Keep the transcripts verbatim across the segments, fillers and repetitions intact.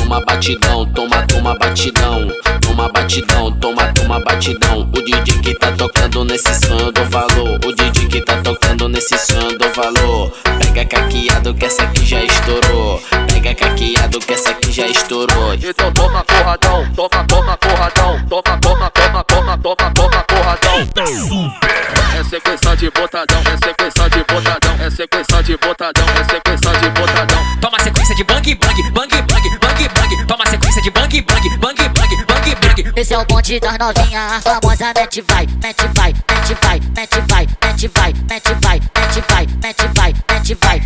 Toma batidão, toma, toma batidão. Toma batidão, toma, toma batidão. O D J que tá tocando nesse som eu dou valor. O D J que tá tocando nesse som eu dou valor. Pega caqueado que essa aqui já estourou. Pega caqueado que essa aqui já estourou. Então toma porradão, toma, toma porradão. Toma, toma, toma, toma, toma, toma porradão. É sequência de botadão, é sequência de botadão, é sequência de botadão, é sequência de botadão. Toma sequência de bang, bang, bang, bang, bang, bang. Toma sequência de bang, bang, bang, bang, bang, bang. Esse é o bonde das novinha, a famosa mete vai, mete vai, mete vai, mete vai, mete vai, mete vai, mete vai, mete vai, mete vai.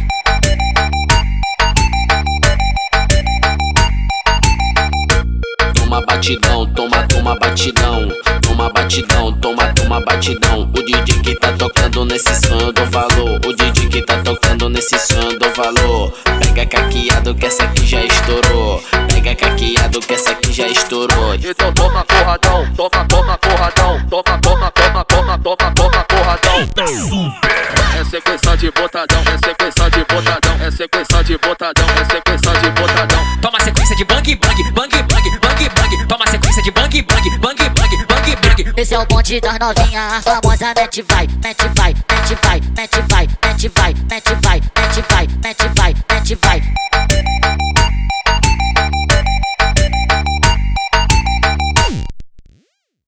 Toma batidão, toma, toma batidão. Toma batidão, toma, toma batidão. O D J que tá tocando nesse som eu dou valor. O D J que tá tocando nesse som eu dou valor. Pega caqueado que essa aqui já estourou. Pega caqueado que essa aqui já estourou. Então toma porradão, toma, toma porradão. Toma, toma, toma, toma, toma, toma porradão. É sequência de botadão, é sequência de botadão, é sequência de botadão, é sequência de botadão. Toma sequência de bang, bang, bang, bang, bang, bang. Toma sequência de bang, bang, bang, bang, bang, bang. Esse é o bonde das novinha, a famosa mete vai, mete vai, mete vai, mete vai, mete vai, mete